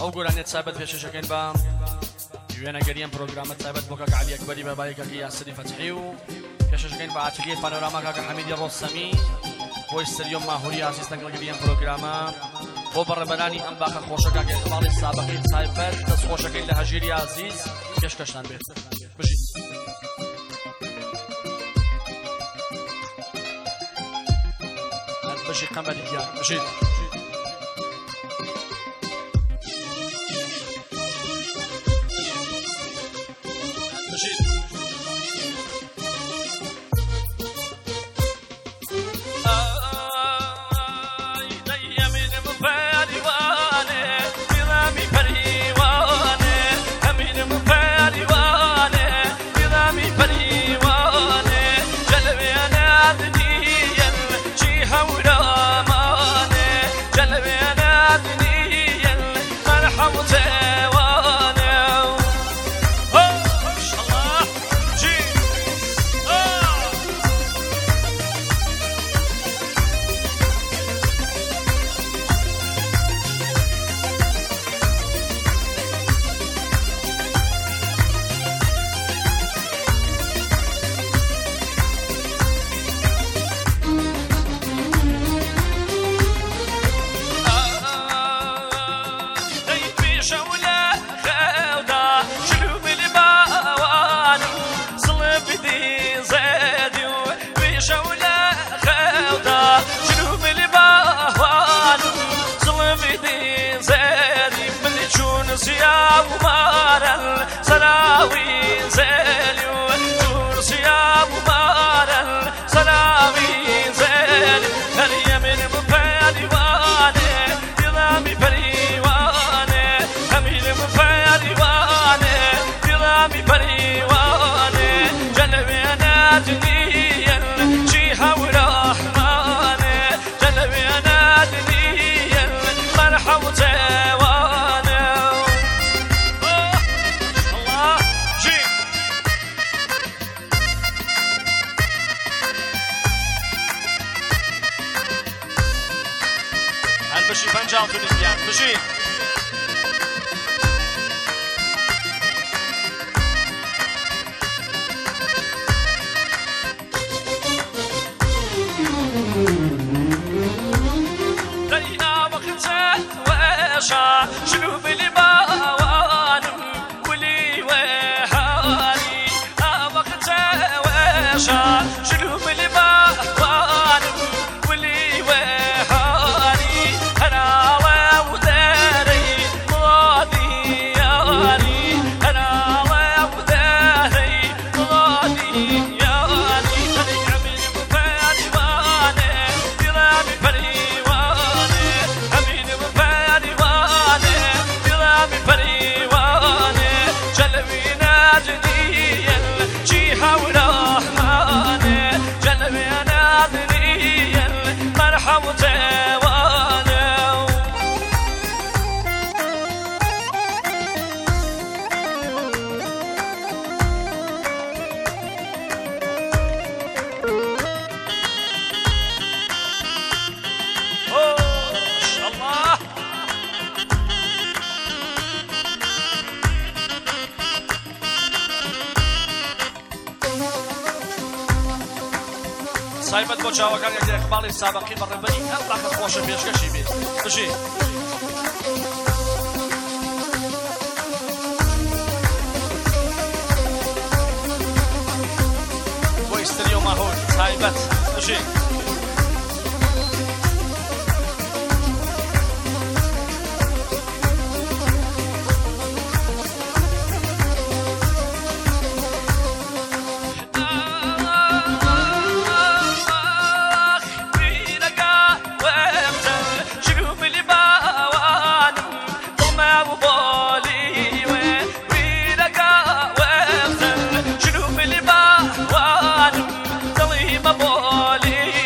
ئەو گۆرانێت سابەت پێشەشەکەین بە وێنەگەریان پرۆگرامە تایبەت بۆ کاکە عەلی ئەکبەری بەبایەکەکی یاسری فەتحی و پێشەشەکەین بە ئاتلیە پانۆراما کاکە حەمیدی ڕۆستەمی بۆ ئیستریۆم ماهوری ئازیز تەنگەڵگەریان پرۆگرامە بۆ بەڕێبەرانی ئەم باخە خۆشەکە ئێقباڵی سابقەی تایبەت دەستخۆشەکەی لە هەژیری عازیز پێشکەشتان بێت بژیت بژیت قەمەری گیان بژیت بشي فنجان في الإسيان بشي لينا وقت واشا شنو بلي باوان ولي وحالي وقت واشا شنو بلي باوان ولي وحالي أنا وداري ماضي ياري أنا وداري ماضي ياري أنا من مفاني واني برامي فريواني أمين مفاني واني برامي فريواني جلبينا جديا جيها ورحماني جلبينا جديا مرحبا سایبەت بۆ چاوەکان یەک ئیقباڵی سابقی بەڕێبەری ئەم باخە خۆشە پێشکەشی بێت بژی بۆ ئیستریۆ ماهۆر سایبەت بژی بولي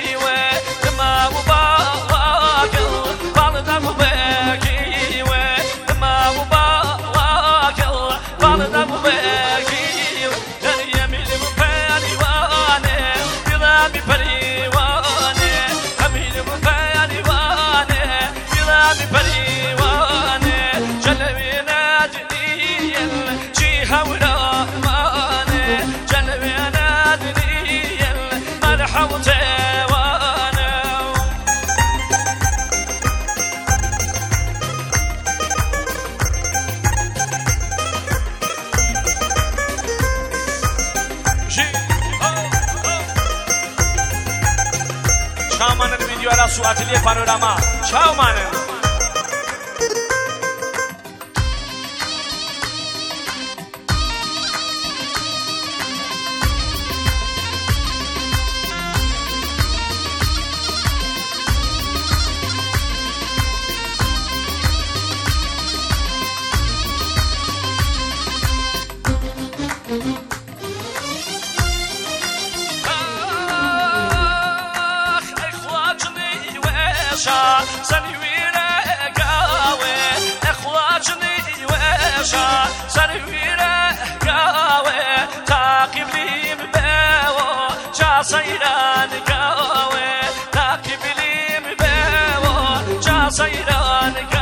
کلاس و ئەتلیێ پانۆراما چاومانن سنويرة قاوي اخواجني ويشا سنويرة قاوي تاقب لي مباو جا صيران قاوي تاقب لي مباو جا صيران قاوي